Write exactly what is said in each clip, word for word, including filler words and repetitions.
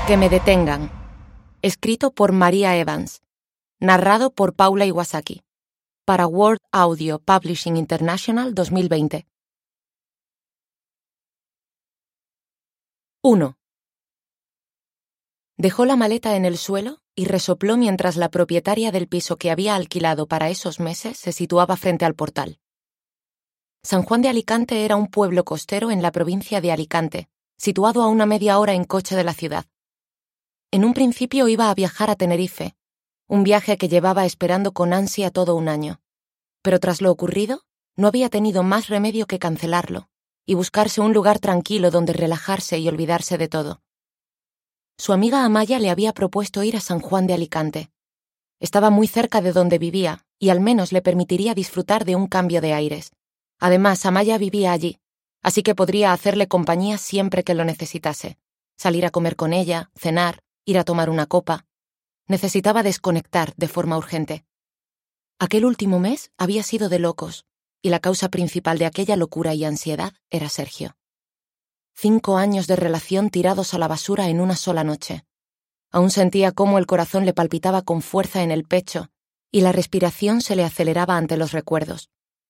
Que me detengan. Escrito por María Evans. Narrado por Paula Iwasaki. Para World Audio Publishing International dos mil veinte. uno. Dejó la maleta en el suelo y resopló mientras la propietaria del piso que había alquilado para esos meses se situaba frente al portal. San Juan de Alicante era un pueblo costero en la provincia de Alicante, situado a una media hora en coche de la ciudad. En un principio iba a viajar a Tenerife, un viaje que llevaba esperando con ansia todo un año. Pero tras lo ocurrido, no había tenido más remedio que cancelarlo y buscarse un lugar tranquilo donde relajarse y olvidarse de todo. Su amiga Amaya le había propuesto ir a San Juan de Alicante. Estaba muy cerca de donde vivía y al menos le permitiría disfrutar de un cambio de aires. Además, Amaya vivía allí, así que podría hacerle compañía siempre que lo necesitase. Salir a comer con ella, cenar, ir a tomar una copa. Necesitaba desconectar de forma urgente. Aquel último mes había sido de locos, y la causa principal de aquella locura y ansiedad era Sergio. Cinco años de relación tirados a la basura en una sola noche. Aún sentía cómo el corazón le palpitaba con fuerza en el pecho y la respiración se le aceleraba ante los recuerdos.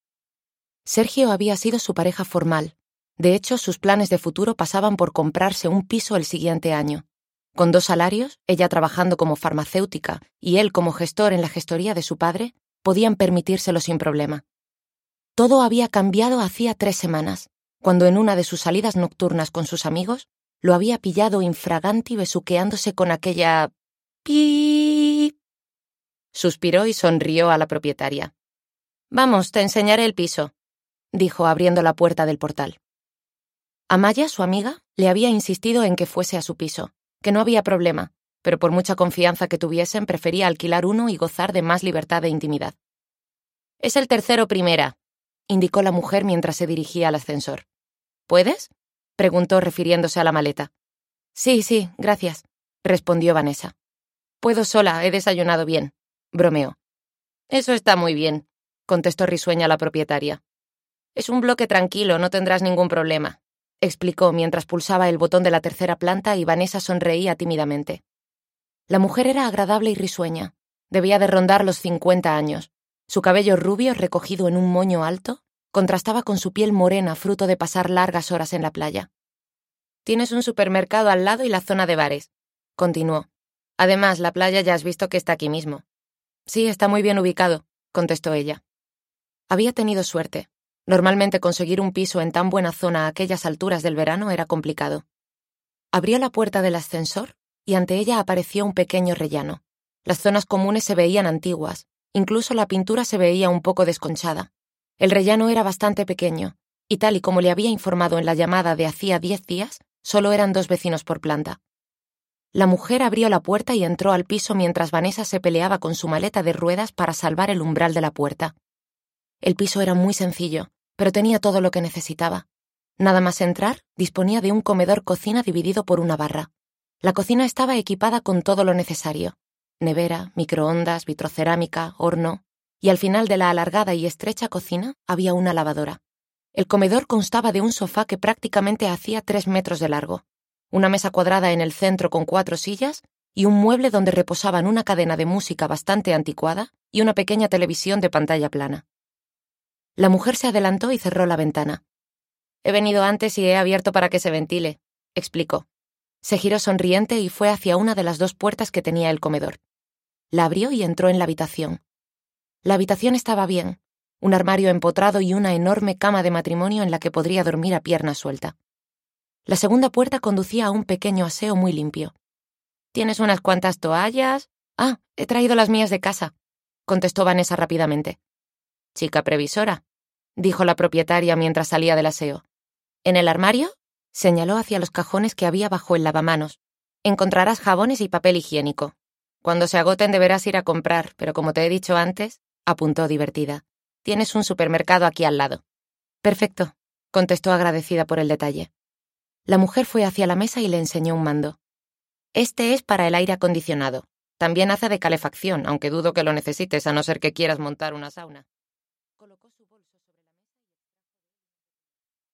Sergio había sido su pareja formal. De hecho, sus planes de futuro pasaban por comprarse un piso el siguiente año. Con dos salarios, ella trabajando como farmacéutica y él como gestor en la gestoría de su padre, podían permitírselo sin problema. Todo había cambiado hacía tres semanas, cuando en una de sus salidas nocturnas con sus amigos, lo había pillado infraganti besuqueándose con aquella... ¡Piiiip! Suspiró y sonrió a la propietaria. «Vamos, te enseñaré el piso», dijo abriendo la puerta del portal. Amaya, su amiga, le había insistido en que fuese a su piso, que no había problema, pero por mucha confianza que tuviesen prefería alquilar uno y gozar de más libertad e intimidad. «Es el tercero primera», indicó la mujer mientras se dirigía al ascensor. «¿Puedes?», preguntó refiriéndose a la maleta. «Sí, sí, gracias», respondió Vanessa. «Puedo sola, he desayunado bien», bromeó. «Eso está muy bien», contestó risueña la propietaria. «Es un bloque tranquilo, no tendrás ningún problema», explicó mientras pulsaba el botón de la tercera planta y Vanessa sonreía tímidamente. La mujer era agradable y risueña. Debía de rondar los cincuenta años. Su cabello rubio, recogido en un moño alto, contrastaba con su piel morena fruto de pasar largas horas en la playa. «Tienes un supermercado al lado y la zona de bares», continuó. «Además, la playa ya has visto que está aquí mismo». «Sí, está muy bien ubicado», contestó ella. Había tenido suerte. Normalmente conseguir un piso en tan buena zona a aquellas alturas del verano era complicado. Abrió la puerta del ascensor y ante ella apareció un pequeño rellano. Las zonas comunes se veían antiguas, incluso la pintura se veía un poco desconchada. El rellano era bastante pequeño, y tal y como le había informado en la llamada de hacía diez días, solo eran dos vecinos por planta. La mujer abrió la puerta y entró al piso mientras Vanessa se peleaba con su maleta de ruedas para salvar el umbral de la puerta. El piso era muy sencillo, pero tenía todo lo que necesitaba. Nada más entrar, disponía de un comedor-cocina dividido por una barra. La cocina estaba equipada con todo lo necesario: nevera, microondas, vitrocerámica, horno, y al final de la alargada y estrecha cocina había una lavadora. El comedor constaba de un sofá que prácticamente hacía tres metros de largo, una mesa cuadrada en el centro con cuatro sillas y un mueble donde reposaban una cadena de música bastante anticuada y una pequeña televisión de pantalla plana. La mujer se adelantó y cerró la ventana. «He venido antes y he abierto para que se ventile», explicó. Se giró sonriente y fue hacia una de las dos puertas que tenía el comedor. La abrió y entró en la habitación. La habitación estaba bien, un armario empotrado y una enorme cama de matrimonio en la que podría dormir a pierna suelta. La segunda puerta conducía a un pequeño aseo muy limpio. «¿Tienes unas cuantas toallas?» «Ah, he traído las mías de casa», contestó Vanessa rápidamente. «Chica previsora», dijo la propietaria mientras salía del aseo. «¿En el armario?», señaló hacia los cajones que había bajo el lavamanos. «Encontrarás jabones y papel higiénico. Cuando se agoten deberás ir a comprar, pero como te he dicho antes», apuntó divertida, «tienes un supermercado aquí al lado». «Perfecto», contestó agradecida por el detalle. La mujer fue hacia la mesa y le enseñó un mando. «Este es para el aire acondicionado. También hace de calefacción, aunque dudo que lo necesites a no ser que quieras montar una sauna».